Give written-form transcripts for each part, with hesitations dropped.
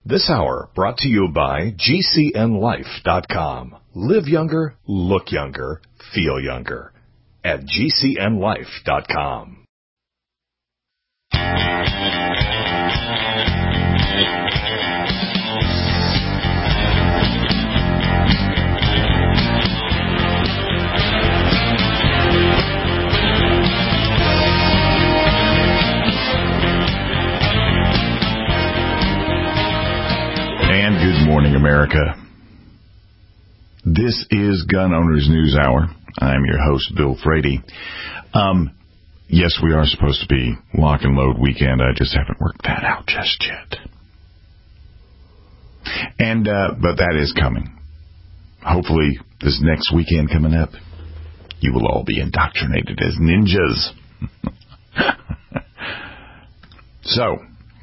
This hour brought to you by GCNLife.com. Live younger, look younger, feel younger at GCNLife.com. And good morning, America. This is Gun Owners News Hour. I'm your host, Bill Frady. Yes, we are supposed to be lock and load weekend. I just haven't worked that out just yet. And but that is coming. Hopefully, this next weekend coming up, you will all be indoctrinated as ninjas. So,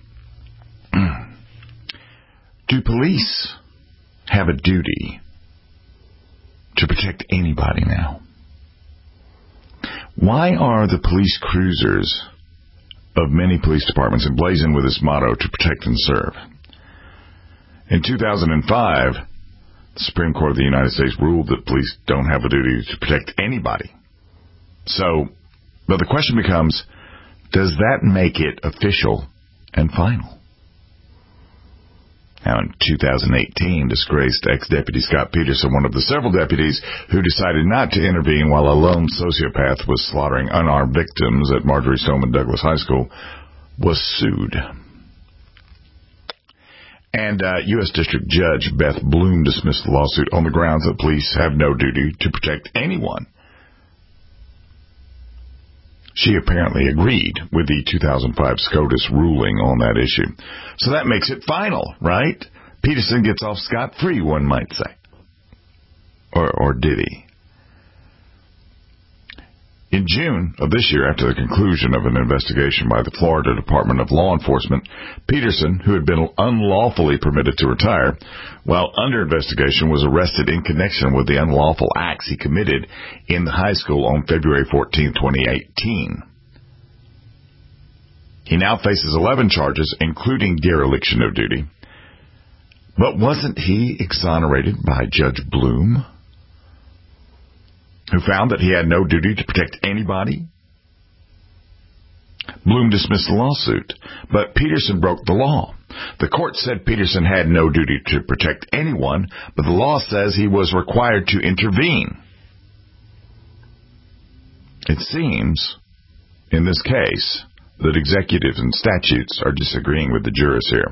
do police have a duty to protect anybody now? Why are the police cruisers of many police departments emblazoned with this motto, to protect and serve? In 2005, the Supreme Court of the United States ruled that police don't have a duty to protect anybody. But the question becomes, does that make it official and final? Now, in 2018, disgraced ex-deputy Scott Peterson, one of the several deputies who decided not to intervene while a lone sociopath was slaughtering unarmed victims at Marjory Stoneman Douglas High School, was sued. And U.S. District Judge Beth Bloom dismissed the lawsuit on the grounds that police have no duty to protect anyone. She apparently agreed with the 2005 SCOTUS ruling on that issue. So that makes it final, right? Peterson gets off scot-free, one might say. Or did he? In June of this year, after the conclusion of an investigation by the Florida Department of Law Enforcement, Peterson, who had been unlawfully permitted to retire, while under investigation, was arrested in connection with the unlawful acts he committed in the high school on February 14, 2018. He now faces 11 charges, including dereliction of duty. But wasn't he exonerated by Judge Bloom, who found that he had no duty to protect anybody? Bloom dismissed the lawsuit, but Peterson broke the law. The court said Peterson had no duty to protect anyone, but the law says he was required to intervene. It seems, in this case, that executives and statutes are disagreeing with the jurors here.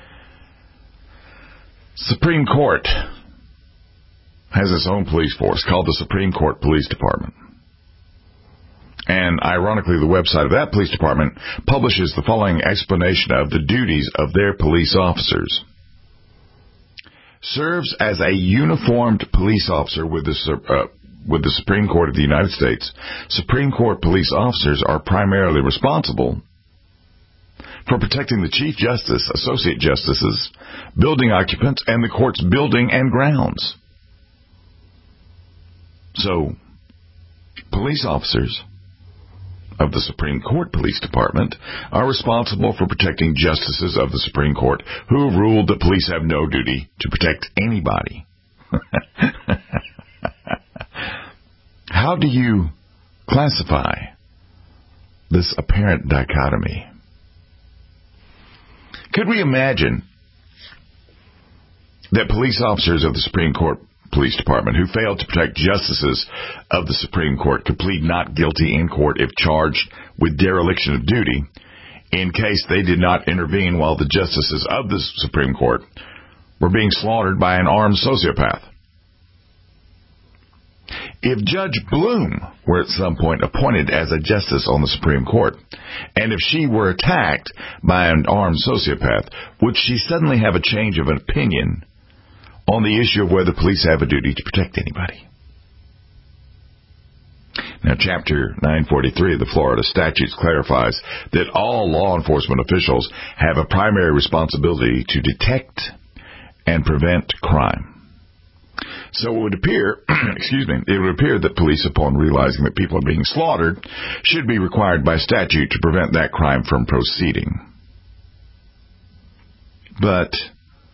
Supreme Court has its own police force called the Supreme Court Police Department. And ironically, the website of that police department publishes the following explanation of the duties of their police officers. Serves as a uniformed police officer with the Supreme Court of the United States, Supreme Court police officers are primarily responsible for protecting the Chief Justice, Associate Justices, building occupants, and the court's building and grounds. So, police officers of the Supreme Court Police Department are responsible for protecting justices of the Supreme Court who have ruled that police have no duty to protect anybody. How do you classify this apparent dichotomy? Could we imagine that police officers of the Supreme Court Police Department who failed to protect justices of the Supreme Court could plead not guilty in court if charged with dereliction of duty in case they did not intervene while the justices of the Supreme Court were being slaughtered by an armed sociopath? If Judge Bloom were at some point appointed as a justice on the Supreme Court, and if she were attacked by an armed sociopath, would she suddenly have a change of opinion on the issue of whether police have a duty to protect anybody? Now, Chapter 943 of the Florida Statutes clarifies that all law enforcement officials have a primary responsibility to detect and prevent crime. So it would appear, that police, upon realizing that people are being slaughtered, should be required by statute to prevent that crime from proceeding. But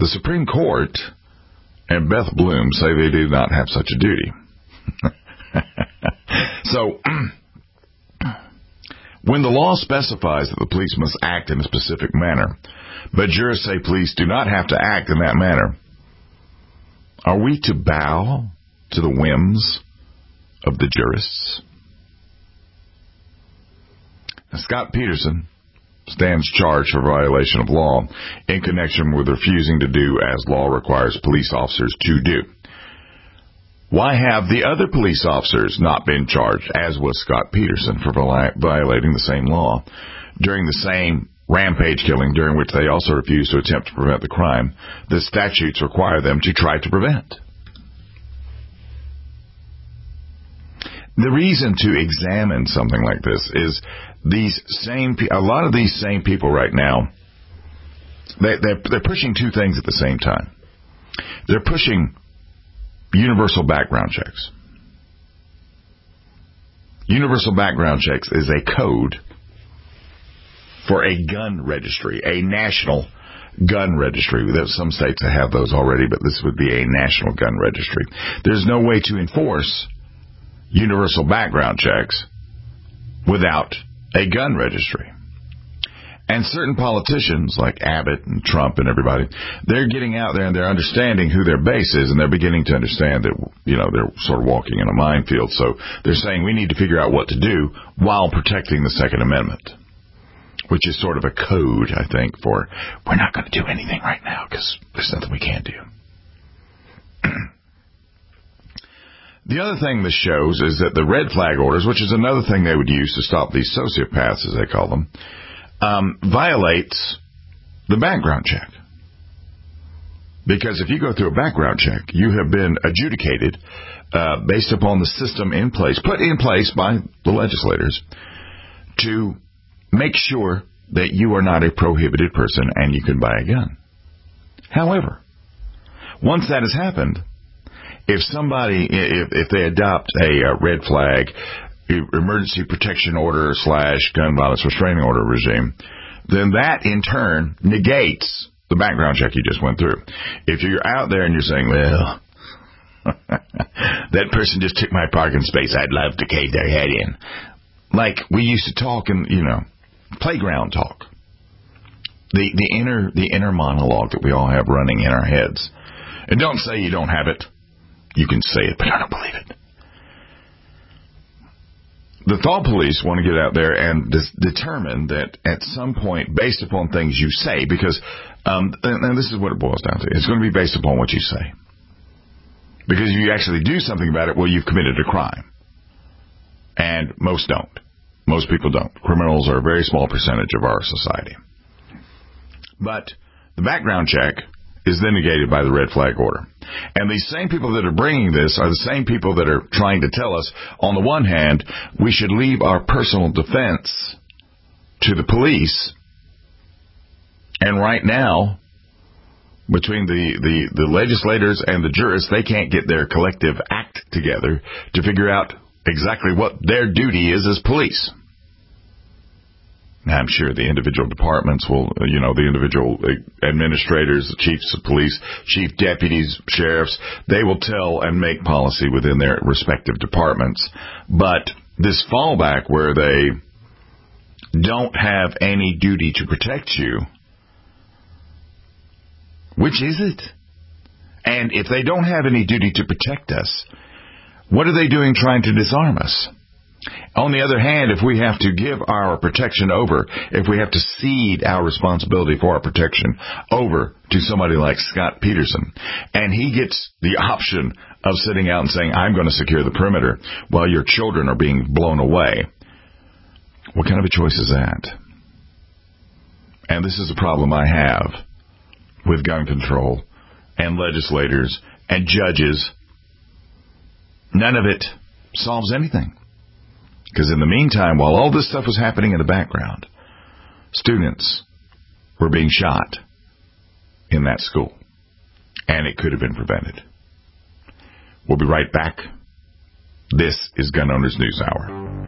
The Supreme Court and Beth Bloom say they do not have such a duty. So, when the law specifies that the police must act in a specific manner, but jurists say police do not have to act in that manner, are we to bow to the whims of the jurists? Now, Scott Peterson stands charged for violation of law in connection with refusing to do as law requires police officers to do. Why have the other police officers not been charged, as was Scott Peterson, for violating the same law during the same rampage killing during which they also refused to attempt to prevent the crime the statutes require them to try to prevent? The reason to examine something like this is a lot of these same people right now, they're pushing two things at the same time. They're pushing universal background checks. Universal background checks is a code for a gun registry, a national gun registry. Some states have those already, but this would be a national gun registry. There's no way to enforce universal background checks without a gun registry. And certain politicians like Abbott and Trump and everybody, they're getting out there and they're understanding who their base is, and they're beginning to understand that, they're sort of walking in a minefield. So they're saying we need to figure out what to do while protecting the Second Amendment, which is sort of a code, I think, for we're not going to do anything right now because there's nothing we can do. The other thing this shows is that the red flag orders, which is another thing they would use to stop these sociopaths, as they call them, violates the background check. Because if you go through a background check, you have been adjudicated based upon the system put in place by the legislators to make sure that you are not a prohibited person and you can buy a gun. However, once that has happened, if they adopt a red flag emergency protection order / gun violence restraining order regime, then that in turn negates the background check you just went through. If you're out there and you're saying, well, that person just took my parking space, I'd love to cave their head in. Like we used to talk in, playground talk. The inner monologue that we all have running in our heads. And don't say you don't have it. You can say it, but I don't believe it. The thought police want to get out there and determine that at some point, based upon things you say, because, and this is what it boils down to, it's going to be based upon what you say. Because if you actually do something about it, well, you've committed a crime. And most don't. Most people don't. Criminals are a very small percentage of our society. But the background check is then negated by the red flag order. And these same people that are bringing this are the same people that are trying to tell us, on the one hand, we should leave our personal defense to the police. And right now, between the legislators and the jurists, they can't get their collective act together to figure out exactly what their duty is as police. I'm sure the individual departments will, the individual administrators, the chiefs of police, chief deputies, sheriffs, they will tell and make policy within their respective departments. But this fallback where they don't have any duty to protect you, which is it? And if they don't have any duty to protect us, what are they doing trying to disarm us? On the other hand, if we have to give our protection over, if we have to cede our responsibility for our protection over to somebody like Scott Peterson, and he gets the option of sitting out and saying, I'm going to secure the perimeter while your children are being blown away, what kind of a choice is that? And this is a problem I have with gun control and legislators and judges. None of it solves anything. Because in the meantime, while all this stuff was happening in the background, students were being shot in that school. And it could have been prevented. We'll be right back. This is Gun Owners News Hour.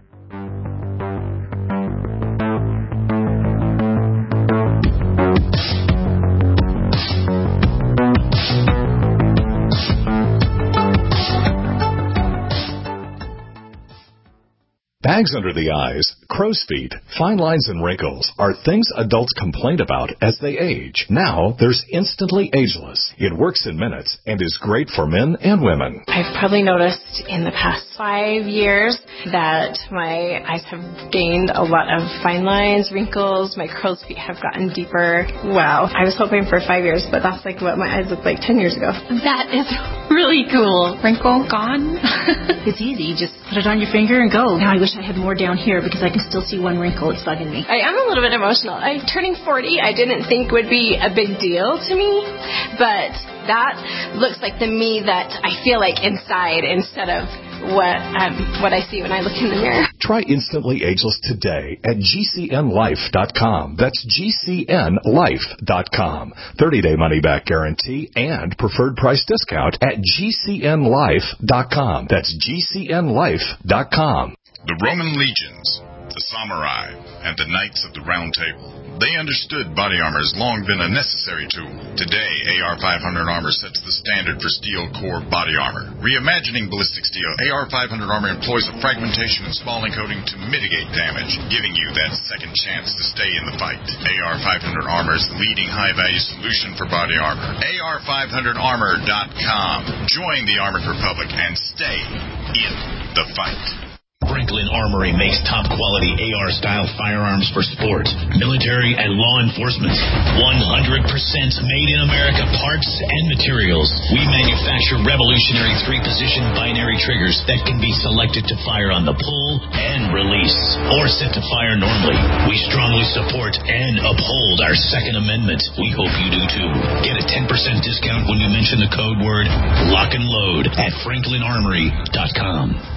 Bags under the eyes, crow's feet, fine lines, and wrinkles are things adults complain about as they age. Now, there's Instantly Ageless. It works in minutes and is great for men and women. I've probably noticed in the past 5 years that my eyes have gained a lot of fine lines, wrinkles, my crow's feet have gotten deeper. Wow. I was hoping for 5 years, but that's like what my eyes looked like 10 years ago. That is really cool. Wrinkle gone. It's easy. You just put it on your finger and go. Now I wish I had more down here because I can still see one wrinkle. It's bugging me. I am a little bit emotional. Turning 40, I didn't think would be a big deal to me, but that looks like the me that I feel like inside instead of what I see when I look in the mirror. Try Instantly Ageless today at GCNLife.com. That's GCNLife.com. 30-day money-back guarantee and preferred price discount at GCNLife.com. That's GCNLife.com. The Roman legions, the samurai, and the knights of the Round Table. They understood body armor has long been a necessary tool. Today, AR-500 armor sets the standard for steel core body armor. Reimagining ballistic steel, AR-500 armor employs a fragmentation and spalling coating to mitigate damage, giving you that second chance to stay in the fight. AR-500 armor is the leading high-value solution for body armor. AR500armor.com. Join the Armored Republic and stay in the fight. Franklin Armory makes top-quality AR-style firearms for sport, military, and law enforcement. 100% made in America parts and materials. We manufacture revolutionary 3-position binary triggers that can be selected to fire on the pull and release, or set to fire normally. We strongly support and uphold our Second Amendment. We hope you do too. Get a 10% discount when you mention the code word LOCK and LOAD at FranklinArmory.com.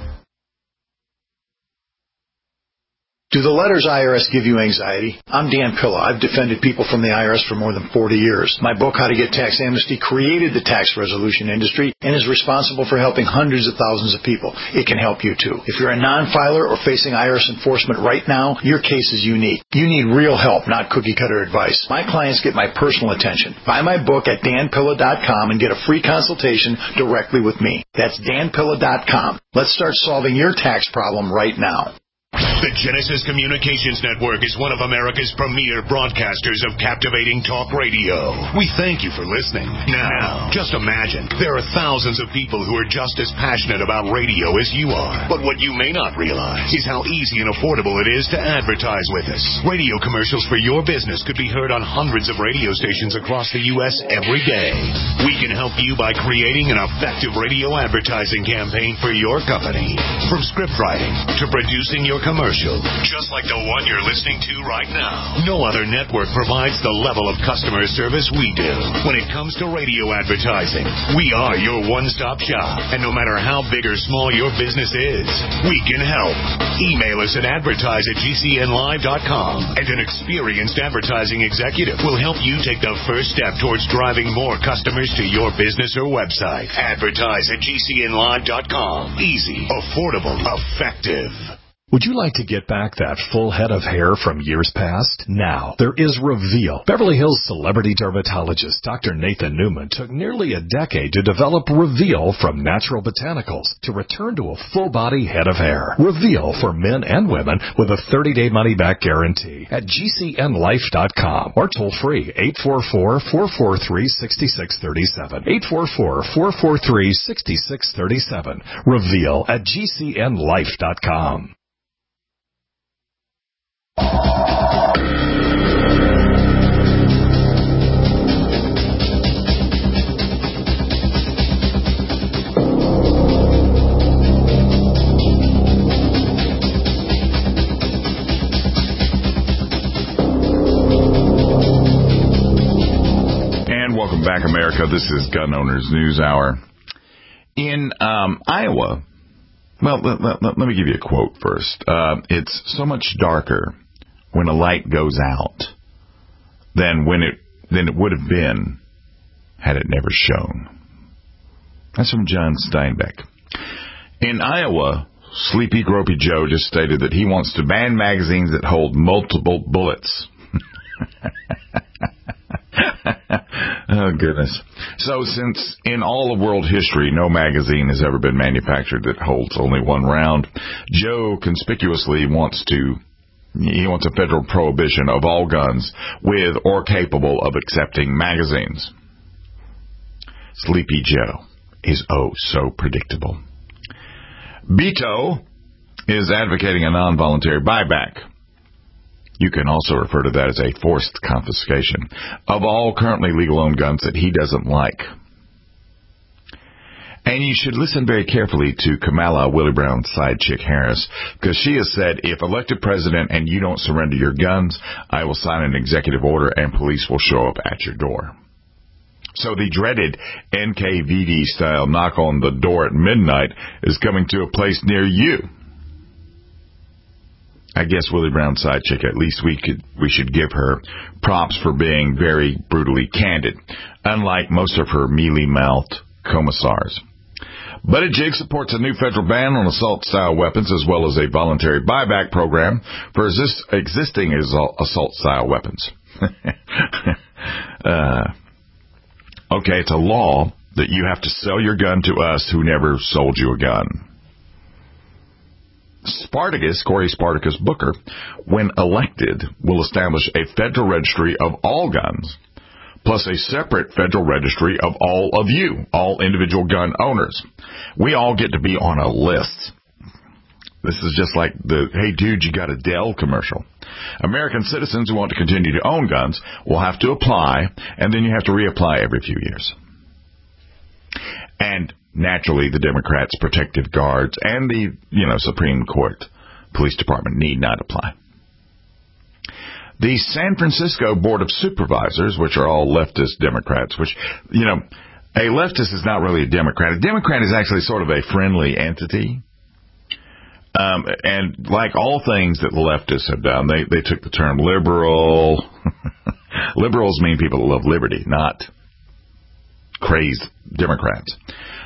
Do the letters IRS give you anxiety? I'm Dan Pilla. I've defended people from the IRS for more than 40 years. My book, How to Get Tax Amnesty, created the tax resolution industry and is responsible for helping hundreds of thousands of people. It can help you too. If you're a non-filer or facing IRS enforcement right now, your case is unique. You need real help, not cookie-cutter advice. My clients get my personal attention. Buy my book at danpilla.com and get a free consultation directly with me. That's danpilla.com. Let's start solving your tax problem right now. The Genesis Communications Network is one of America's premier broadcasters of captivating talk radio. We thank you for listening. Now, just imagine, there are thousands of people who are just as passionate about radio as you are. But what you may not realize is how easy and affordable it is to advertise with us. Radio commercials for your business could be heard on hundreds of radio stations across the U.S. every day. We can help you by creating an effective radio advertising campaign for your company. From script writing to producing your commercial, just like the one you're listening to right now. No other network provides the level of customer service we do. When it comes to radio advertising, we are your one-stop shop. And no matter how big or small your business is, we can help. Email us at advertise@gcnlive.com, and an experienced advertising executive will help you take the first step towards driving more customers to your business or website. Advertise@gcnlive.com. Easy, affordable, effective. Would you like to get back that full head of hair from years past? Now, there is Reveal. Beverly Hills celebrity dermatologist Dr. Nathan Newman took nearly a decade to develop Reveal from natural botanicals to return to a full-body head of hair. Reveal for men and women with a 30-day money-back guarantee at GCNLife.com or toll-free 844-443-6637. 844-443-6637. Reveal at GCNLife.com. And welcome back, America. This is Gun Owners News Hour. In Iowa, well, let me give you a quote first. It's so much darker when a light goes out than it would have been had it never shone. That's from John Steinbeck. In Iowa, Sleepy Gropey Joe just stated that he wants to ban magazines that hold multiple bullets. Oh, goodness. So since in all of world history, no magazine has ever been manufactured that holds only one round, Joe conspicuously wants a federal prohibition of all guns with or capable of accepting magazines. Sleepy Joe is so predictable. Beto is advocating a non-voluntary buyback. You can also refer to that as a forced confiscation of all currently legal owned guns that he doesn't like. And you should listen very carefully to Kamala Willie Brown's side chick Harris, because she has said, if elected president and you don't surrender your guns, I will sign an executive order and police will show up at your door. So the dreaded NKVD-style knock on the door at midnight is coming to a place near you. I guess Willie Brown's side chick, at least we should give her props for being very brutally candid, unlike most of her mealy-mouthed commissars. Buttigieg supports a new federal ban on assault-style weapons as well as a voluntary buyback program for existing assault-style weapons. Okay, it's a law that you have to sell your gun to us who never sold you a gun. Cory Spartacus Booker, when elected, will establish a federal registry of all guns, plus a separate federal registry of all of you, all individual gun owners. We all get to be on a list. This is just like the, hey dude, you got a Dell commercial. American citizens who want to continue to own guns will have to apply, and then you have to reapply every few years. And naturally, the Democrats' protective guards and the, Supreme Court police department need not apply. The San Francisco Board of Supervisors, which are all leftist Democrats, which, a leftist is not really a Democrat. A Democrat is actually sort of a friendly entity. And like all things that the leftists have done, they took the term liberal. Liberals mean people that love liberty, not crazed Democrats.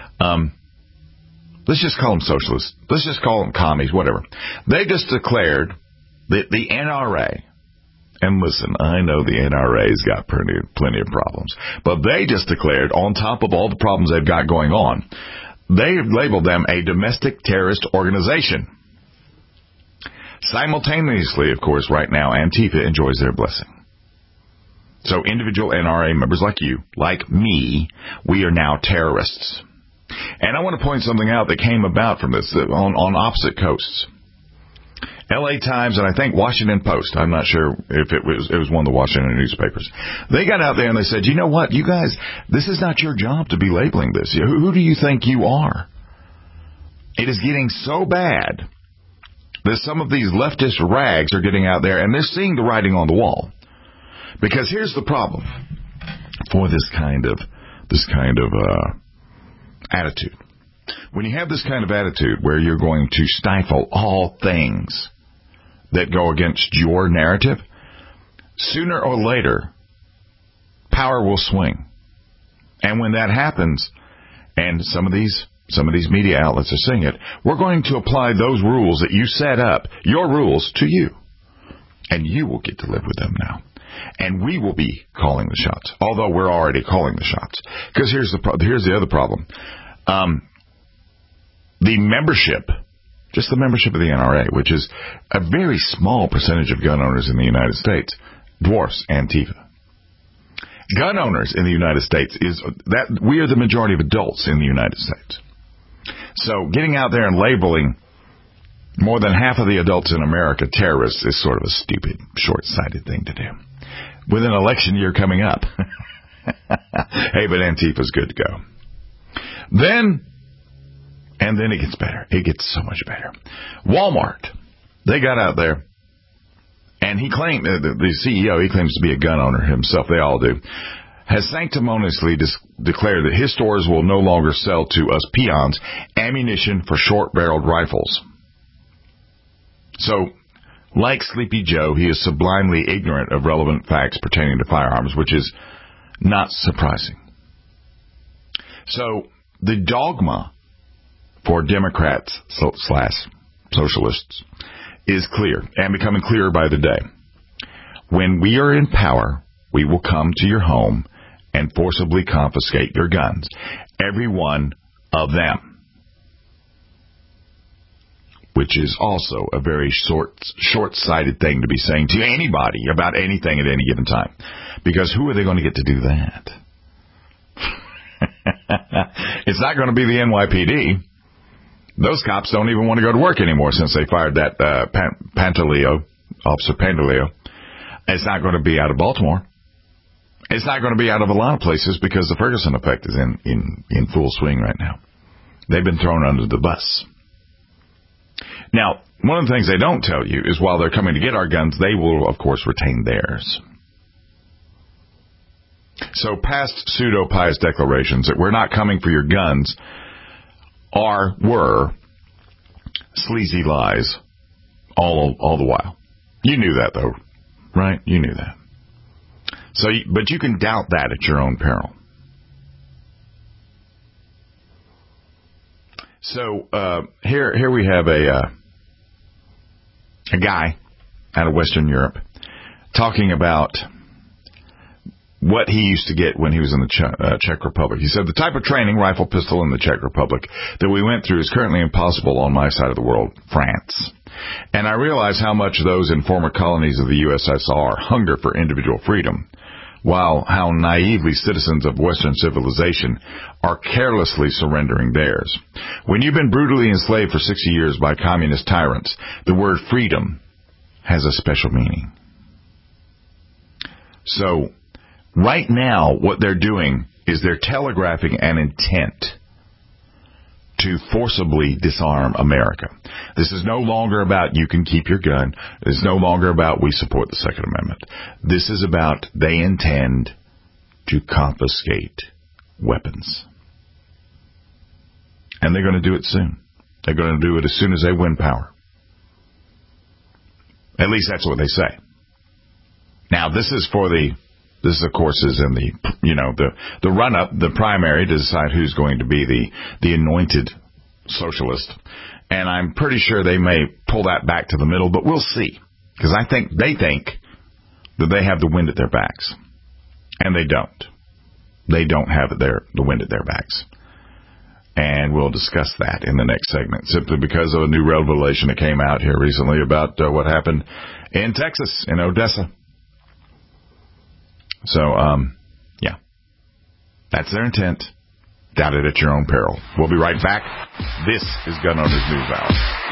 Let's just call them socialists. Let's just call them commies, whatever. They just declared that the NRA, and listen, I know the NRA's got plenty of problems, but they just declared, on top of all the problems they've got going on, they labeled them a domestic terrorist organization. Simultaneously, of course, right now, Antifa enjoys their blessing. So individual NRA members like you, like me, we are now terrorists. And I want to point something out that came about from this on opposite coasts. L.A. Times and I think Washington Post, I'm not sure if it was one of the Washington newspapers. They got out there and they said, you know what, you guys, this is not your job to be labeling this. Who do you think you are? It is getting so bad that some of these leftist rags are getting out there and they're seeing the writing on the wall. Because here's the problem for this kind of attitude. When you have this kind of attitude where you're going to stifle all things that go against your narrative, sooner or later, power will swing. And when that happens, and some of these media outlets are saying it, we're going to apply those rules that you set up, your rules, to you. And you will get to live with them now. And we will be calling the shots, although we're already calling the shots. Because here's the other problem. The membership, just the membership of the NRA, which is a very small percentage of gun owners in the United States, dwarfs Antifa. Gun owners in the United States we are the majority of adults in the United States. So getting out there and labeling more than half of the adults in America terrorists is sort of a stupid, short-sighted thing to do. With an election year coming up. Hey, but Antifa's good to go. Then it gets better. It gets so much better. Walmart, they got out there, and he claimed, the CEO, he claims to be a gun owner himself, they all do, has sanctimoniously declared that his stores will no longer sell to us peons ammunition for short-barreled rifles. So, like Sleepy Joe, he is sublimely ignorant of relevant facts pertaining to firearms, which is not surprising. So, the dogma for Democrats / socialists is clear and becoming clearer by the day. When we are in power, we will come to your home and forcibly confiscate your guns. Every one of them. Which is also a very short-sighted thing to be saying to anybody about anything at any given time. Because who are they going to get to do that? It's not going to be the NYPD. Those cops don't even want to go to work anymore since they fired that Officer Pantaleo. It's not going to be out of Baltimore. It's not going to be out of a lot of places because the Ferguson effect is in full swing right now. They've been thrown under the bus. Now, one of the things they don't tell you is while they're coming to get our guns, they will, of course, retain theirs. So past pseudo-pious declarations that we're not coming for your guns were sleazy lies all the while. You knew that, though, right? You knew that. So, but you can doubt that at your own peril. So here we have a guy out of Western Europe talking about what he used to get when he was in the Czech Republic. He said, the type of training, rifle, pistol, in the Czech Republic that we went through is currently impossible on my side of the world, France. And I realize how much those in former colonies of the USSR hunger for individual freedom, while how naively citizens of Western civilization are carelessly surrendering theirs. When you've been brutally enslaved for 60 years by communist tyrants, the word freedom has a special meaning. So, right now, what they're doing is they're telegraphing an intent to forcibly disarm America. This is no longer about you can keep your gun. This is no longer about we support the Second Amendment. This is about they intend to confiscate weapons. And they're going to do it soon. They're going to do it as soon as they win power. At least that's what they say. Now, this is, of course, is in the run-up, the primary, to decide who's going to be the anointed socialist. And I'm pretty sure they may pull that back to the middle, but we'll see. Because they think that they have the wind at their backs. And they don't. They don't have the wind at their backs. And we'll discuss that in the next segment, simply because of a new revelation that came out here recently about what happened in Texas, in Odessa. So, yeah, that's their intent. Doubt it at your own peril. We'll be right back. This is Gun Owners News Hour.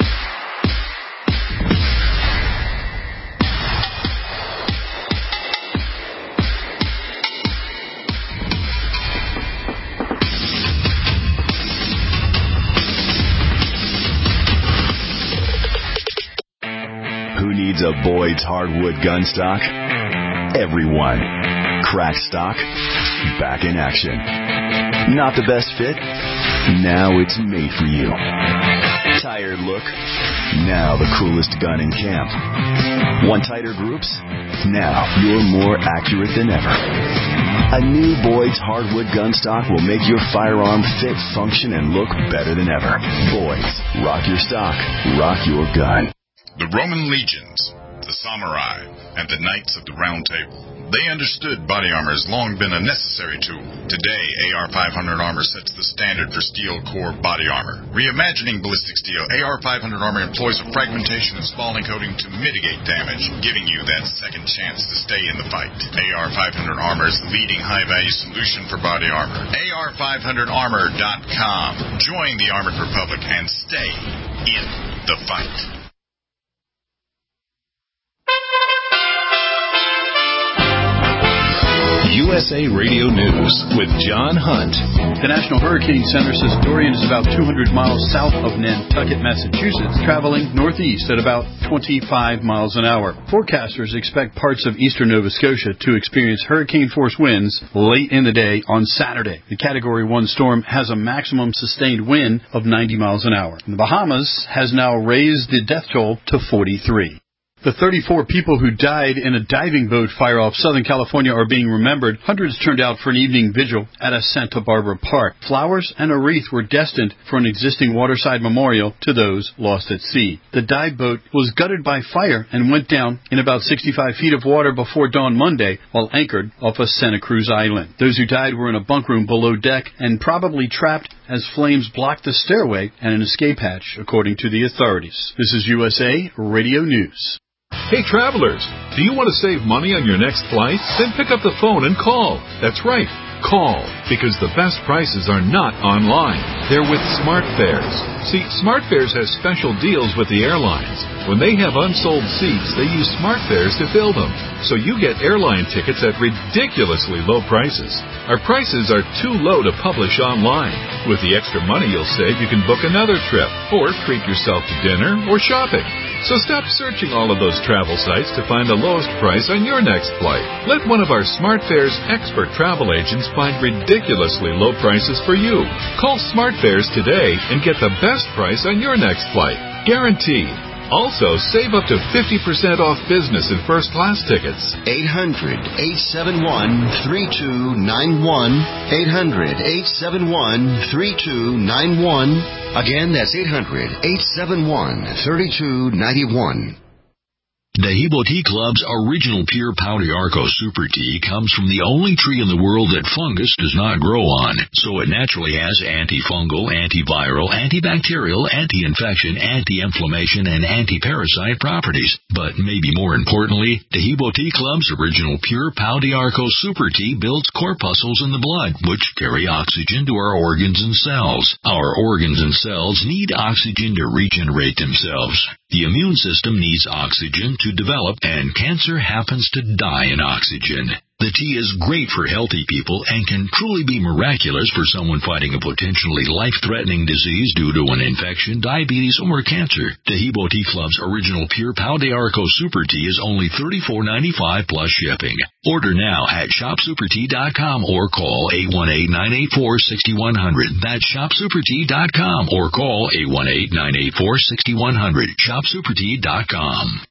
Who needs a Boyd's hardwood gun stock? Everyone. Crack stock, back in action. Not the best fit? Now it's made for you. Tired look? Now the coolest gun in camp. Want tighter groups? Now you're more accurate than ever. A new Boyd's hardwood gun stock will make your firearm fit, function, and look better than ever. Boyd's. Rock your stock. Rock your gun. The Roman legions, the samurai, and the knights of the Round Table. They understood body armor has long been a necessary tool. Today, AR-500 armor sets the standard for steel core body armor. Reimagining ballistic steel, AR-500 armor employs a fragmentation and spalling coating to mitigate damage, giving you that second chance to stay in the fight. AR-500 armor is the leading high-value solution for body armor. AR500armor.com. Join the Armored Republic and stay in the fight. USA Radio News with John Hunt. The National Hurricane Center says Dorian is about 200 miles south of Nantucket, Massachusetts, traveling northeast at about 25 miles an hour. Forecasters expect parts of eastern Nova Scotia to experience hurricane-force winds late in the day on Saturday. The Category 1 storm has a maximum sustained wind of 90 miles an hour. The Bahamas has now raised the death toll to 43. The 34 people who died in a diving boat fire off Southern California are being remembered. Hundreds turned out for an evening vigil at a Santa Barbara park. Flowers and a wreath were destined for an existing waterside memorial to those lost at sea. The dive boat was gutted by fire and went down in about 65 feet of water before dawn Monday while anchored off of Santa Cruz Island. Those who died were in a bunk room below deck and probably trapped as flames blocked the stairway and an escape hatch, according to the authorities. This is USA Radio News. Hey travelers, do you want to save money on your next flight? Then pick up the phone and call. That's right, call, because the best prices are not online. They're with SmartFares. See, SmartFares has special deals with the airlines. When they have unsold seats, they use SmartFares to fill them. So you get airline tickets at ridiculously low prices. Our prices are too low to publish online. With the extra money you'll save, you can book another trip, or treat yourself to dinner or shopping. So stop searching all of those travel sites to find the lowest price on your next flight. Let one of our SmartFares expert travel agents find ridiculously low prices for you. Call SmartFares today and get the best price on your next flight. Guaranteed. Also, save up to 50% off business and first-class tickets. 800-871-3291. 800-871-3291. Again, that's 800-871-3291. Dahibo Tea Club's original pure Pau d'Arco Super Tea comes from the only tree in the world that fungus does not grow on, so it naturally has antifungal, antiviral, antibacterial, anti-infection, anti-inflammation, and anti-parasite properties. But maybe more importantly, Dahibo Tea Club's original pure Pau d'Arco Super Tea builds corpuscles in the blood, which carry oxygen to our organs and cells. Our organs and cells need oxygen to regenerate themselves. The immune system needs oxygen to develop, and cancer happens to die in oxygen. The tea is great for healthy people and can truly be miraculous for someone fighting a potentially life-threatening disease due to an infection, diabetes, or cancer. Dahibo Tea Club's original pure Pau d'Arco Super Tea is only $34.95 plus shipping. Order now at shopsupertea.com or call 818-984-6100. That's shopsupertea.com or call 818-984-6100. shopsupertea.com.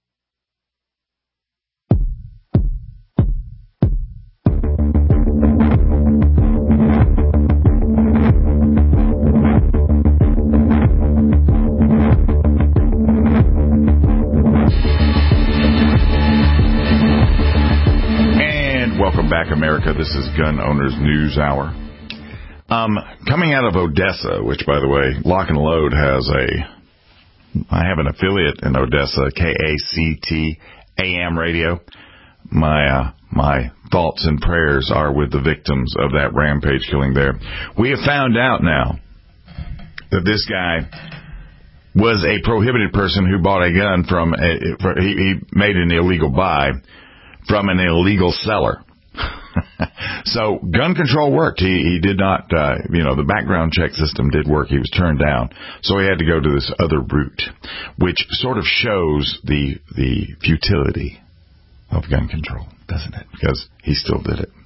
Welcome back, America. This is Gun Owners News Hour. Coming out of Odessa, which, by the way, Lock and Load has I have an affiliate in Odessa, KACT AM radio. My thoughts and prayers are with the victims of that rampage killing there. We have found out now that this guy was a prohibited person who bought a gun he made an illegal buy from an illegal seller. So gun control worked. He did not, the background check system did work. He was turned down. So he had to go to this other route, which sort of shows the futility of gun control, doesn't it? Because he still did it.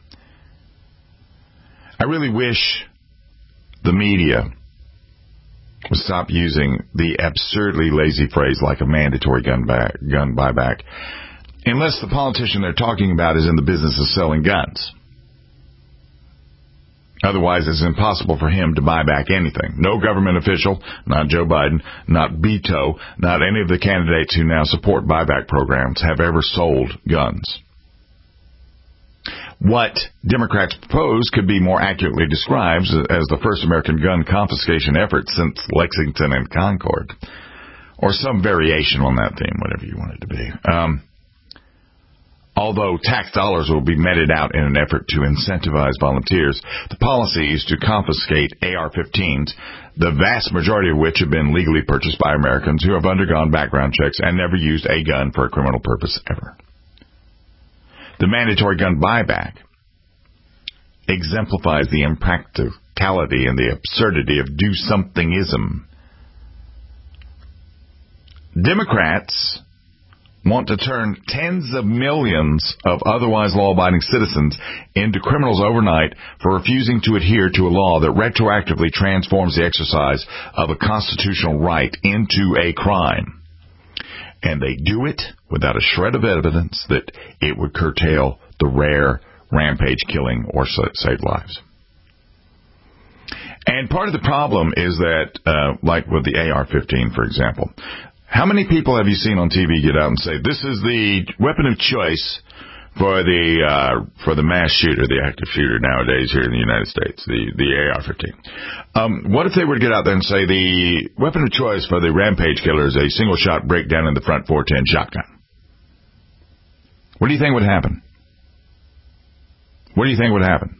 I really wish the media would stop using the absurdly lazy phrase like a mandatory gun buyback, unless the politician they're talking about is in the business of selling guns. Otherwise, it's impossible for him to buy back anything. No government official, not Joe Biden, not Beto, not any of the candidates who now support buyback programs have ever sold guns. What Democrats propose could be more accurately described as the first American gun confiscation effort since Lexington and Concord, or some variation on that theme, whatever you want it to be. Although tax dollars will be meted out in an effort to incentivize volunteers, the policy is to confiscate AR-15s, the vast majority of which have been legally purchased by Americans who have undergone background checks and never used a gun for a criminal purpose ever. The mandatory gun buyback exemplifies the impracticality and the absurdity of do-something-ism. Democrats want to turn tens of millions of otherwise law-abiding citizens into criminals overnight for refusing to adhere to a law that retroactively transforms the exercise of a constitutional right into a crime. And they do it without a shred of evidence that it would curtail the rare rampage killing or save lives. And part of the problem is that, like with the AR-15, for example, how many people have you seen on TV get out and say, this is the weapon of choice for the mass shooter, the active shooter nowadays here in the United States, the AR-15. What if they were to get out there and say the weapon of choice for the rampage killer is a single-shot breakdown in the front 410 shotgun? What do you think would happen? What do you think would happen?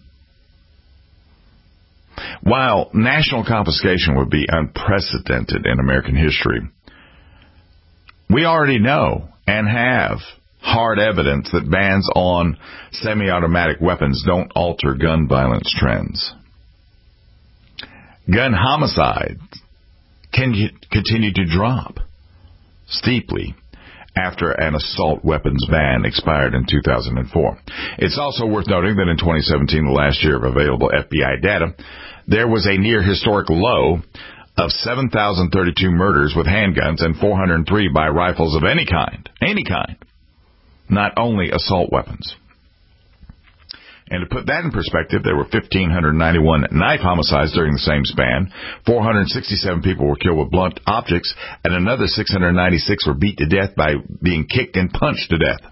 While national confiscation would be unprecedented in American history, we already know and have hard evidence that bans on semi-automatic weapons don't alter gun violence trends. Gun homicides can continue to drop steeply after an assault weapons ban expired in 2004. It's also worth noting that in 2017, the last year of available FBI data, there was a near historic low of 7,032 murders with handguns and 403 by rifles of any kind, not only assault weapons. And to put that in perspective, there were 1,591 knife homicides during the same span, 467 people were killed with blunt objects, and another 696 were beat to death by being kicked and punched to death.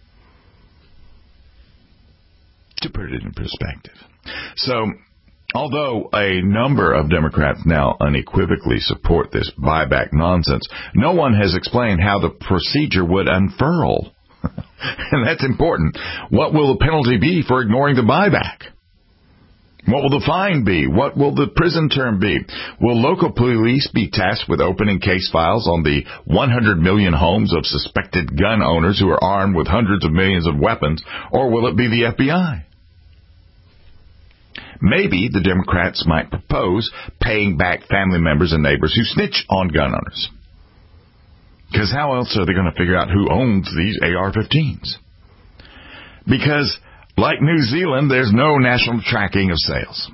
To put it in perspective. So, although a number of Democrats now unequivocally support this buyback nonsense, no one has explained how the procedure would unfurl. And that's important. What will the penalty be for ignoring the buyback? What will the fine be? What will the prison term be? Will local police be tasked with opening case files on the 100 million homes of suspected gun owners who are armed with hundreds of millions of weapons, or will it be the FBI? Maybe the Democrats might propose paying back family members and neighbors who snitch on gun owners. Because how else are they going to figure out who owns these AR-15s? Because, like New Zealand, there's no national tracking of sales.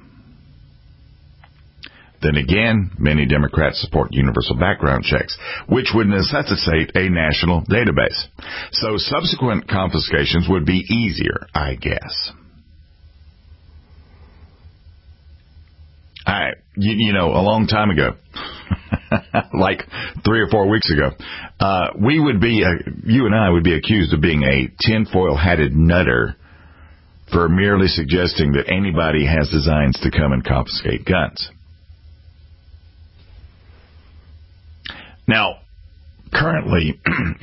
Then again, many Democrats support universal background checks, which would necessitate a national database. So subsequent confiscations would be easier, I guess. A long time ago, like 3 or 4 weeks ago, you and I would be accused of being a tinfoil-hatted nutter for merely suggesting that anybody has designs to come and confiscate guns. Now, currently,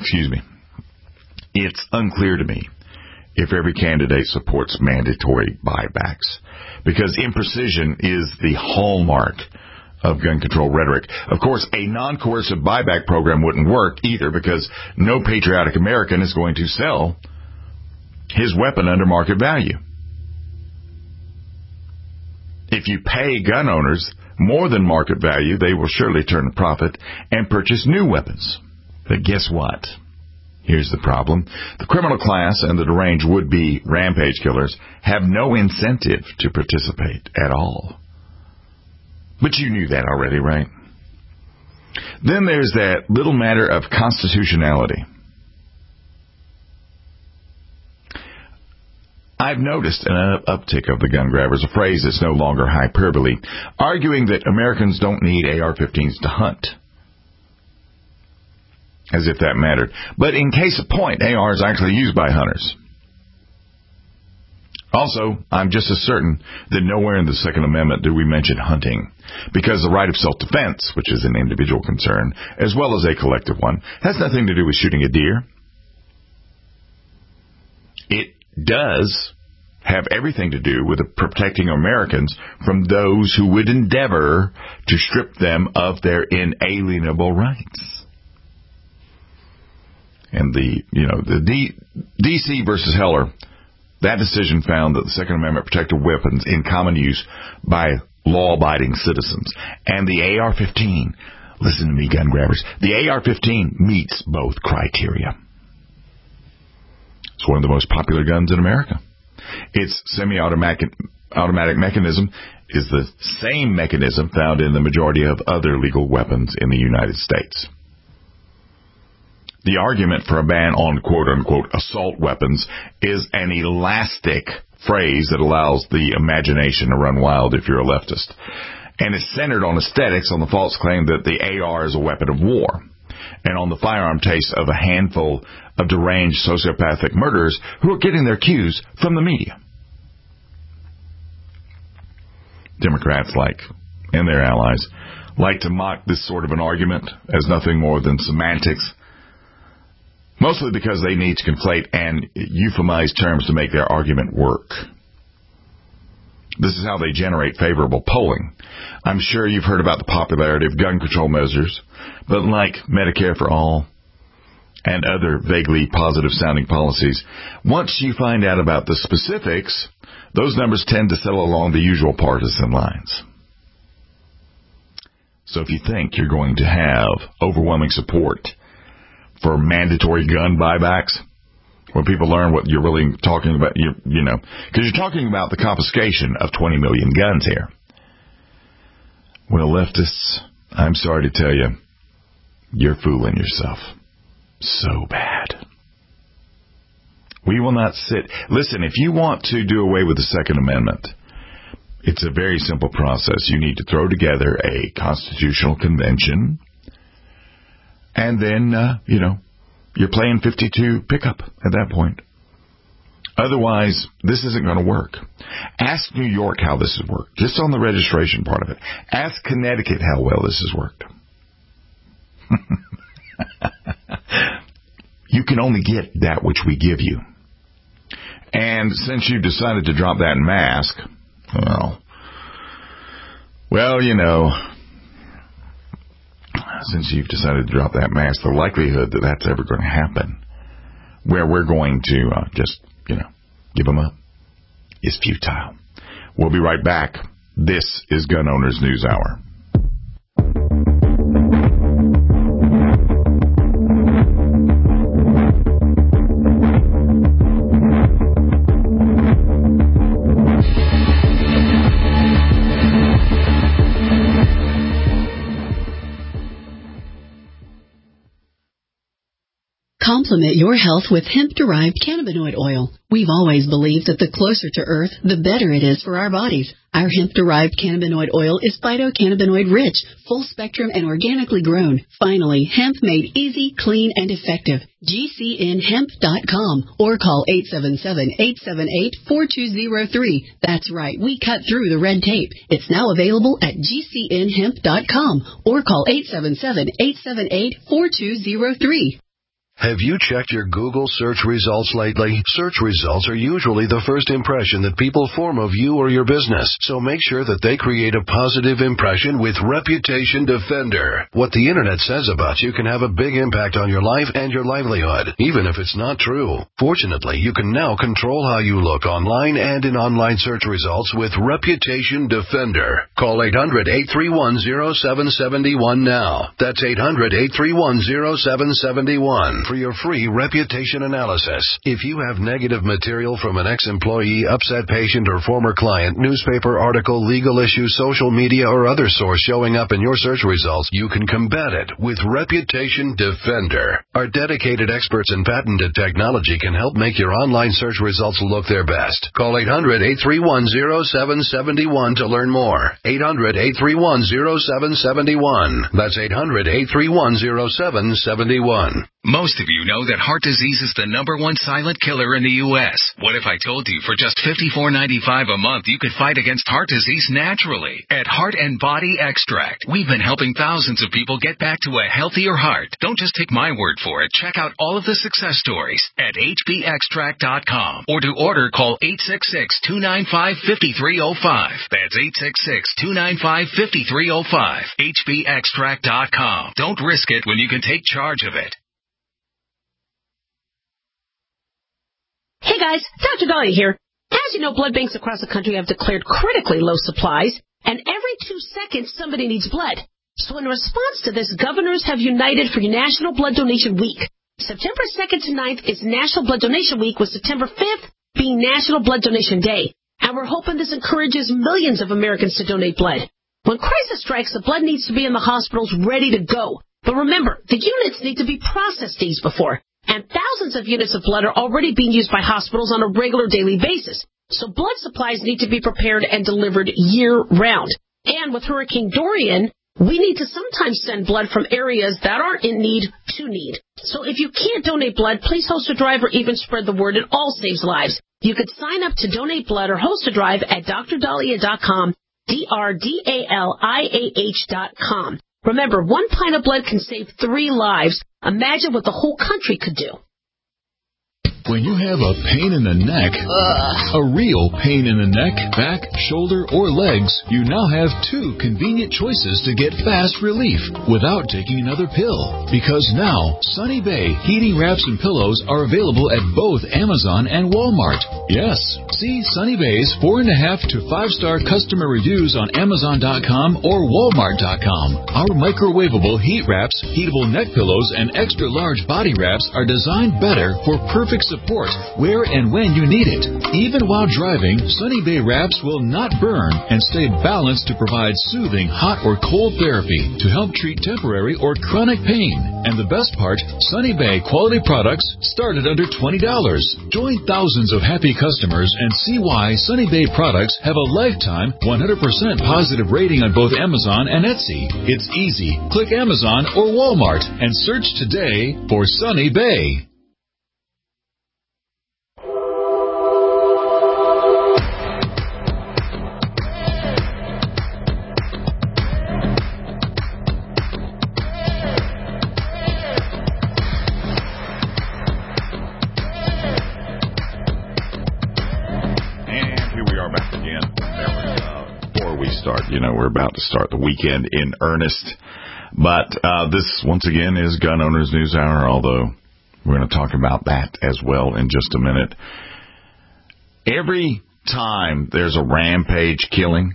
it's unclear to me if every candidate supports mandatory buybacks, because imprecision is the hallmark of gun control rhetoric. Of course, a non-coercive buyback program wouldn't work either, because no patriotic American is going to sell his weapon under market value. If you pay gun owners more than market value, they will surely turn a profit and purchase new weapons. But guess what? Here's the problem. The criminal class and the deranged would-be rampage killers have no incentive to participate at all. But you knew that already, right? Then there's that little matter of constitutionality. I've noticed an uptick of the gun grabbers, a phrase that's no longer hyperbole, arguing that Americans don't need AR-15s to hunt. As if that mattered. But in case of point, AR is actually used by hunters. Also, I'm just as certain that nowhere in the Second Amendment do we mention hunting, because the right of self-defense, which is an individual concern, as well as a collective one, has nothing to do with shooting a deer. It does have everything to do with protecting Americans from those who would endeavor to strip them of their inalienable rights. And the D.C. versus Heller, that decision found that the Second Amendment protected weapons in common use by law-abiding citizens. And the AR-15, listen to me, gun grabbers, the AR-15 meets both criteria. It's one of the most popular guns in America. Its semi-automatic mechanism is the same mechanism found in the majority of other legal weapons in the United States. The argument for a ban on quote-unquote assault weapons is an elastic phrase that allows the imagination to run wild if you're a leftist. And it's centered on aesthetics, on the false claim that the AR is a weapon of war, and on the firearm taste of a handful of deranged sociopathic murderers who are getting their cues from the media. Democrats and their allies like to mock this sort of an argument as nothing more than semantics, mostly because they need to conflate and euphemize terms to make their argument work. This is how they generate favorable polling. I'm sure you've heard about the popularity of gun control measures, but like Medicare for All and other vaguely positive-sounding policies, once you find out about the specifics, those numbers tend to settle along the usual partisan lines. So if you think you're going to have overwhelming support for mandatory gun buybacks, when people learn what you're really talking about, because you're talking about the confiscation of 20 million guns here. Well, leftists, I'm sorry to tell you, you're fooling yourself. So bad. We will not sit. Listen, if you want to do away with the Second Amendment, it's a very simple process. You need to throw together a constitutional convention, and then, you're playing 52 pickup at that point. Otherwise, this isn't going to work. Ask New York how this has worked, just on the registration part of it. Ask Connecticut how well this has worked. You can only get that which we give you. And since you've decided to drop that mask, since you've decided to drop that mask, the likelihood that that's ever going to happen, where we're going to give them up, is futile. We'll be right back. This is Gun Owners News Hour. Complement your health with hemp-derived cannabinoid oil. We've always believed that the closer to Earth, the better it is for our bodies. Our hemp-derived cannabinoid oil is phytocannabinoid-rich, full-spectrum, and organically grown. Finally, hemp made easy, clean, and effective. GCNhemp.com or call 877-878-4203. That's right, we cut through the red tape. It's now available at GCNhemp.com or call 877-878-4203. Have you checked your Google search results lately? Search results are usually the first impression that people form of you or your business, so make sure that they create a positive impression with Reputation Defender. What the Internet says about you can have a big impact on your life and your livelihood, even if it's not true. Fortunately, you can now control how you look online and in online search results with Reputation Defender. Call 800-831-0771 now. That's 800-831-0771. For your free reputation analysis. If you have negative material from an ex-employee, upset patient, or former client, newspaper article, legal issue, social media, or other source showing up in your search results, you can combat it with Reputation Defender. Our dedicated experts in patented technology can help make your online search results look their best. Call 800-831-0771 to learn more. 800-831-0771. That's 800-831-0771. Most of you know that heart disease is the #1 silent killer in the U.S. What if I told you for just $54.95 a month you could fight against heart disease naturally? At Heart and Body Extract, we've been helping thousands of people get back to a healthier heart. Don't just take my word for it. Check out all of the success stories at hbextract.com. Or to order, call 866-295-5305. That's 866-295-5305. hbextract.com. Don't risk it when you can take charge of it. Hey guys, Dr. Dahlia here. As you know, blood banks across the country have declared critically low supplies, and every 2 seconds somebody needs blood. So in response to this, governors have united for National Blood Donation Week. September 2nd to 9th is National Blood Donation Week, with September 5th being National Blood Donation Day. And we're hoping this encourages millions of Americans to donate blood. When crisis strikes, the blood needs to be in the hospitals ready to go. But remember, the units need to be processed days before, and thousands of units of blood are already being used by hospitals on a regular daily basis. So blood supplies need to be prepared and delivered year-round. And with Hurricane Dorian, we need to sometimes send blood from areas that aren't in need to need. So if you can't donate blood, please host a drive or even spread the word. It all saves lives. You could sign up to donate blood or host a drive at DrDalia.com, DrDalia.com. Remember, 1 pint of blood can save 3 lives. Imagine what the whole country could do. When you have a pain in the neck, a real pain in the neck, back, shoulder, or legs, you now have 2 convenient choices to get fast relief without taking another pill. Because now, Sunny Bay heating wraps and pillows are available at both Amazon and Walmart. Yes, see Sunny Bay's 4.5 to 5-star customer reviews on Amazon.com or Walmart.com. Our microwavable heat wraps, heatable neck pillows, and extra large body wraps are designed better for perfect support where and when you need it. Even while driving, Sunny Bay wraps will not burn and stay balanced to provide soothing hot or cold therapy to help treat temporary or chronic pain. And the best part, Sunny Bay quality products start at under $20. Join thousands of happy customers and see why Sunny Bay products have a lifetime 100% positive rating on both Amazon and Etsy. It's easy. Click Amazon or Walmart and search today for Sunny Bay. We're about to start the weekend in earnest. But this, once again, is Gun Owners News Hour, although we're going to talk about that as well in just a minute. Every time there's a rampage killing,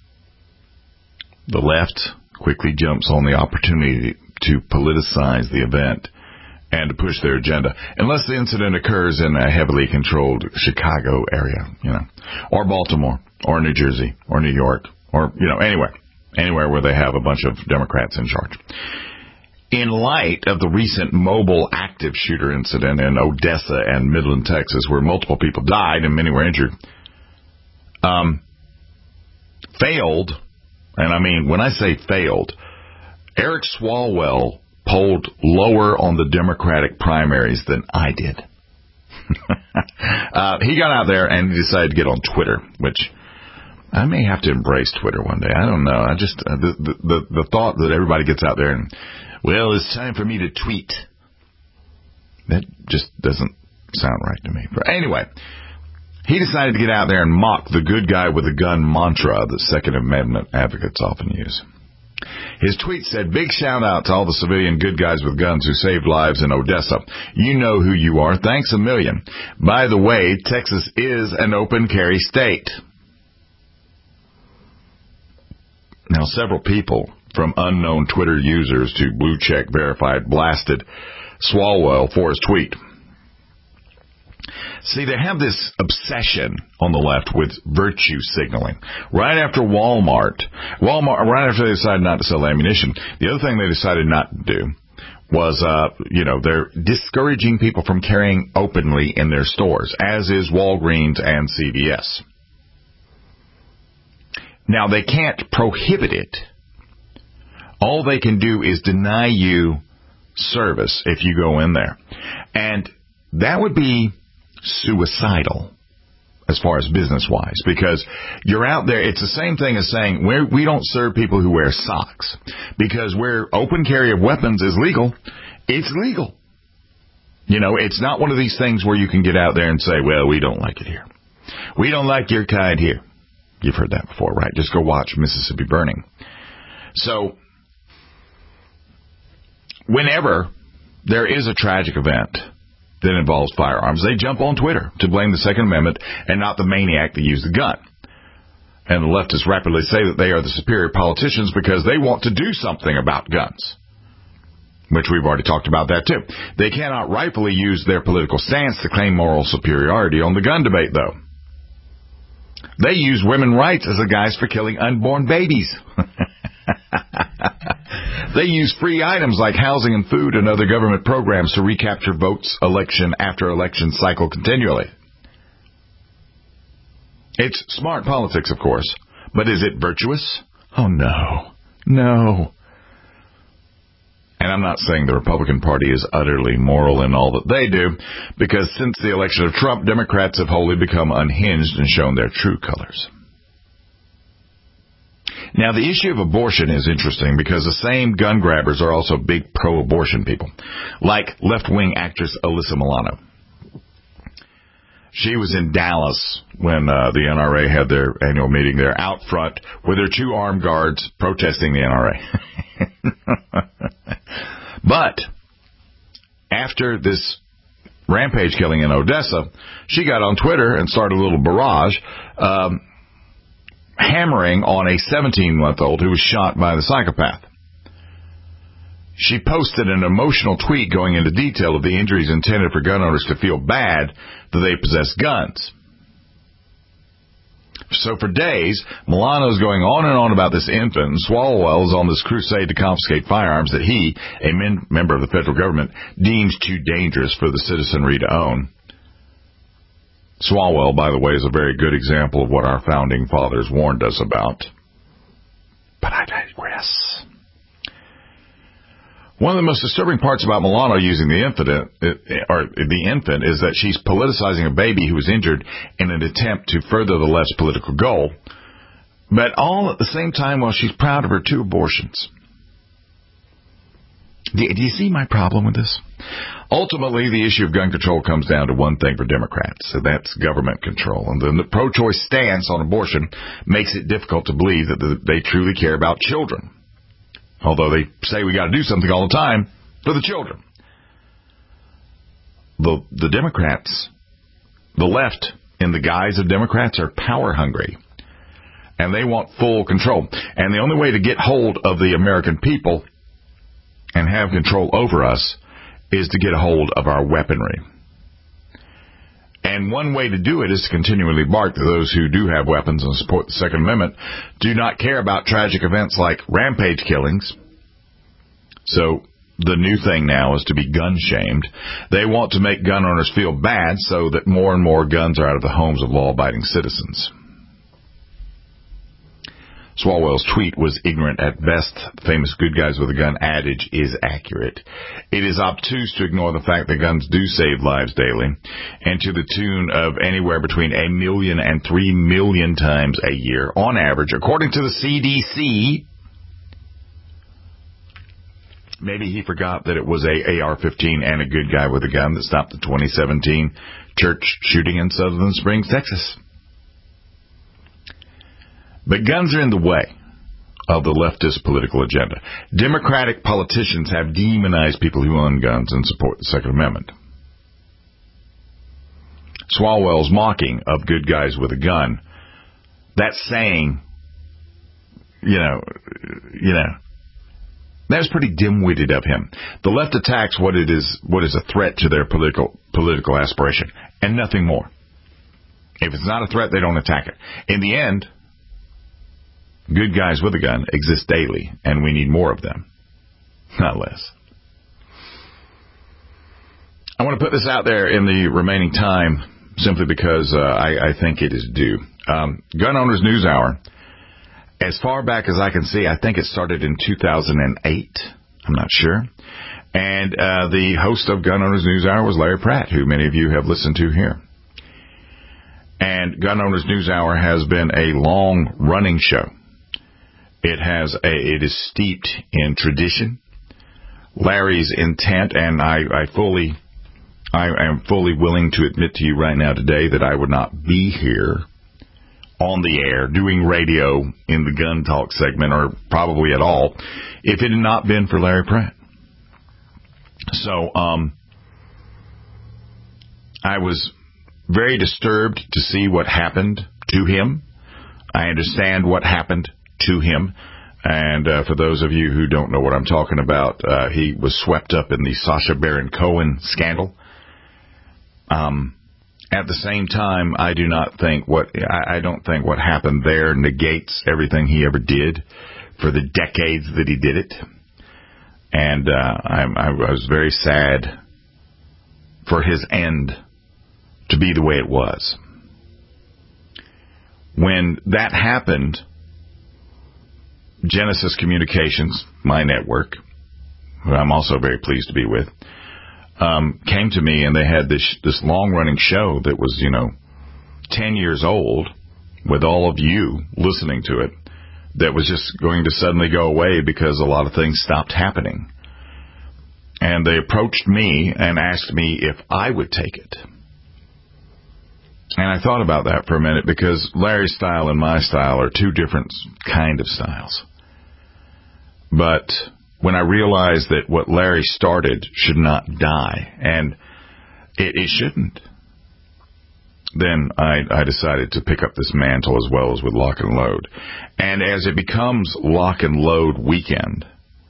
the left quickly jumps on the opportunity to politicize the event and to push their agenda, unless the incident occurs in a heavily controlled Chicago area, or Baltimore, or New Jersey, or New York, or, anywhere where they have a bunch of Democrats in charge. In light of the recent mobile active shooter incident in Odessa and Midland, Texas, where multiple people died and many were injured, failed, and I mean, when I say failed, Eric Swalwell polled lower on the Democratic primaries than I did. He got out there and he decided to get on Twitter, which I may have to embrace Twitter one day. I don't know. I just the thought that everybody gets out there and, well, it's time for me to tweet. That just doesn't sound right to me. But anyway, he decided to get out there and mock the good guy with a gun mantra that Second Amendment advocates often use. His tweet said, "Big shout out to all the civilian good guys with guns who saved lives in Odessa. You know who you are. Thanks a million. By the way, Texas is an open carry state." Now, several people, from unknown Twitter users to blue check verified, blasted Swalwell for his tweet. See, they have this obsession on the left with virtue signaling. Right after Walmart, right after they decided not to sell ammunition, the other thing they decided not to do was, they're discouraging people from carrying openly in their stores, as is Walgreens and CVS. Now, they can't prohibit it. All they can do is deny you service if you go in there. And that would be suicidal as far as business-wise, because you're out there. It's the same thing as saying we don't serve people who wear socks, because where open carry of weapons is legal, it's legal. It's not one of these things where you can get out there and say, well, we don't like it here. We don't like your kind here. You've heard that before, right? Just go watch Mississippi Burning. So, whenever there is a tragic event that involves firearms, they jump on Twitter to blame the Second Amendment and not the maniac that used the gun. And the leftists rapidly say that they are the superior politicians because they want to do something about guns, which we've already talked about that too. They cannot rightfully use their political stance to claim moral superiority on the gun debate, though. They use women's rights as a guise for killing unborn babies. They use free items like housing and food and other government programs to recapture votes election after election cycle continually. It's smart politics, of course, but is it virtuous? Oh, no. No. And I'm not saying the Republican Party is utterly moral in all that they do, because since the election of Trump, Democrats have wholly become unhinged and shown their true colors. Now, the issue of abortion is interesting because the same gun grabbers are also big pro-abortion people, like left-wing actress Alyssa Milano. She was in Dallas when the NRA had their annual meeting there, out front with her 2 armed guards protesting the NRA. But after this rampage killing in Odessa, she got on Twitter and started a little barrage, hammering on a 17-month-old who was shot by the psychopath. She posted an emotional tweet going into detail of the injuries intended for gun owners to feel bad that they possess guns. So for days, Milano's going on and on about this infant, and Swalwell is on this crusade to confiscate firearms that he, a member of the federal government, deems too dangerous for the citizenry to own. Swalwell, by the way, is a very good example of what our founding fathers warned us about. But I digress. One of the most disturbing parts about Milano using the infant is that she's politicizing a baby who was injured in an attempt to further the left's political goal, but all at the same time while she's proud of her 2 abortions. Do you see my problem with this? Ultimately, the issue of gun control comes down to one thing for Democrats, and that's government control. And the pro-choice stance on abortion makes it difficult to believe that they truly care about children. Although they say we got to do something all the time for the children. The Democrats, the left in the guise of Democrats, are power hungry. And they want full control. And the only way to get hold of the American people and have control over us is to get a hold of our weaponry. And one way to do it is to continually bark that those who do have weapons and support the Second Amendment do not care about tragic events like rampage killings. So the new thing now is to be gun-shamed. They want to make gun owners feel bad so that more and more guns are out of the homes of law-abiding citizens. Swalwell's tweet was ignorant at best. The famous good guys with a gun adage is accurate. It is obtuse to ignore the fact that guns do save lives daily, and to the tune of anywhere between 1 million and 3 million times a year on average, according to the CDC. Maybe he forgot that it was a AR-15 and a good guy with a gun that stopped the 2017 church shooting in Sutherland Springs, Texas. But guns are in the way of the leftist political agenda. Democratic politicians have demonized people who own guns and support the Second Amendment. Swalwell's mocking of good guys with a gun, that's saying, that's pretty dim-witted of him. The left attacks what is a threat to their political aspiration, and nothing more. If it's not a threat, they don't attack it. In the end, good guys with a gun exist daily, and we need more of them, not less. I want to put this out there in the remaining time simply because I think it is due. Gun Owners News Hour, as far back as I can see, I think it started in 2008. I'm not sure. And the host of Gun Owners News Hour was Larry Pratt, who many of you have listened to here. And Gun Owners News Hour has been a long-running show. It is steeped in tradition. Larry's intent, and I am fully willing to admit to you right now today that I would not be here on the air doing radio in the Gun Talk segment, or probably at all, if it had not been for Larry Pratt. So, I was very disturbed to see what happened to him. I understand what happened to him. And for those of you who don't know what I'm talking about, he was swept up in the Sacha Baron Cohen scandal. At the same time, I don't think what happened there negates everything he ever did for the decades that he did it. And I was very sad for his end to be the way it was. When that happened, Genesis Communications, my network, who I'm also very pleased to be with, came to me, and they had this long-running show that was, 10 years old, with all of you listening to it, that was just going to suddenly go away because a lot of things stopped happening. And they approached me and asked me if I would take it. And I thought about that for a minute, because Larry's style and my style are two different kind of styles. But when I realized that what Larry started should not die, and it shouldn't, then I decided to pick up this mantle as well as with Lock and Load. And as it becomes Lock and Load weekend,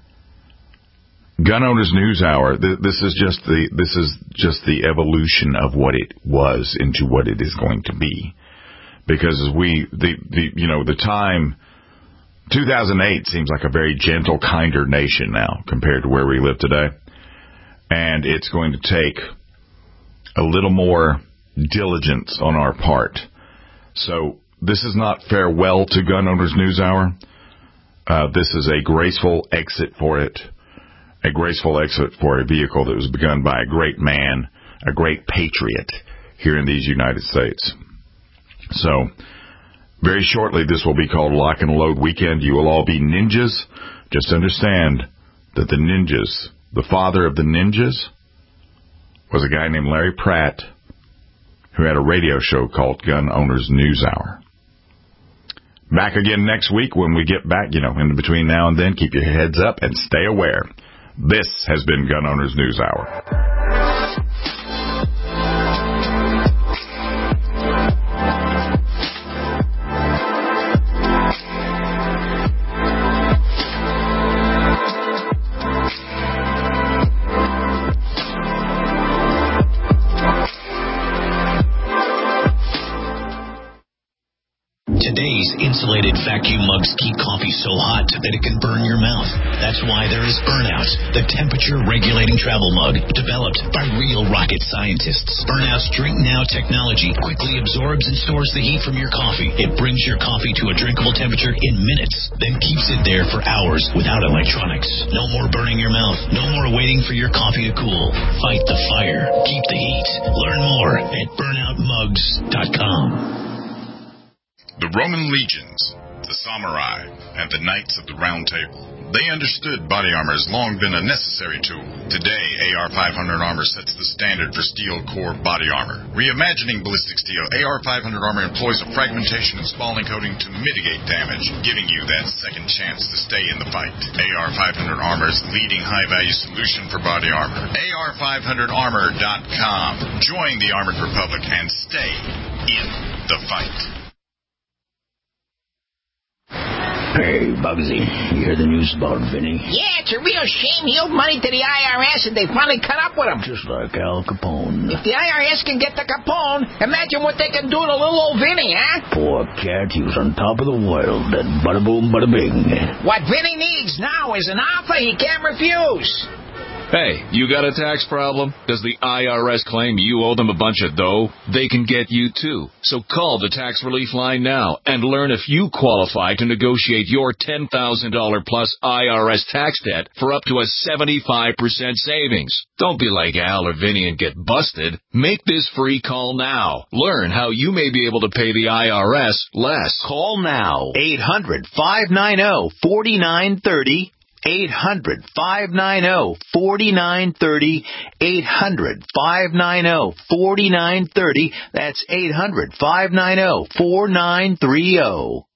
Gun Owners News Hour, this is just the evolution of what it was into what it is going to be. Because the time 2008 seems like a very gentle, kinder nation now compared to where we live today. And it's going to take a little more diligence on our part. So this is not farewell to Gun Owners News Hour. This is a graceful exit for it. A graceful exit for a vehicle that was begun by a great man, a great patriot here in these United States. So, very shortly, this will be called Lock and Load Weekend. You will all be ninjas. Just understand that the ninjas, the father of the ninjas, was a guy named Larry Pratt, who had a radio show called Gun Owners News Hour. Back again next week when we get back, in between now and then. Keep your heads up and stay aware. This has been Gun Owners News Hour. Today's insulated vacuum mugs keep coffee so hot that it can burn your mouth. That's why there is Burnout, the temperature-regulating travel mug developed by real rocket scientists. Burnout's Drink Now technology quickly absorbs and stores the heat from your coffee. It brings your coffee to a drinkable temperature in minutes, then keeps it there for hours without electronics. No more burning your mouth. No more waiting for your coffee to cool. Fight the fire. Keep the heat. Learn more at burnoutmugs.com. The Roman legions, the samurai, and the knights of the Round Table. They understood body armor has long been a necessary tool. Today, AR-500 armor sets the standard for steel core body armor. Reimagining ballistic steel, AR-500 armor employs a fragmentation and spalling coating to mitigate damage, giving you that second chance to stay in the fight. AR-500 armor is the leading high-value solution for body armor. AR500armor.com. Join the Armored Republic and stay in the fight. Hey, Bugsy, you hear the news about Vinny? Yeah, it's a real shame. He owed money to the IRS, and they finally cut up with him. Just like Al Capone. If the IRS can get to Capone, imagine what they can do to little old Vinny, huh? Poor cat, he was on top of the world, and bada boom, bada bing. What Vinny needs now is an offer he can't refuse. Hey, you got a tax problem? Does the IRS claim you owe them a bunch of dough? They can get you too. So call the Tax Relief Line now and learn if you qualify to negotiate your $10,000 plus IRS tax debt for up to a 75% savings. Don't be like Al or Vinny and get busted. Make this free call now. Learn how you may be able to pay the IRS less. Call now. 800-590-4930. 800-590-4930. 800-590-4930. That's 800-590-4930.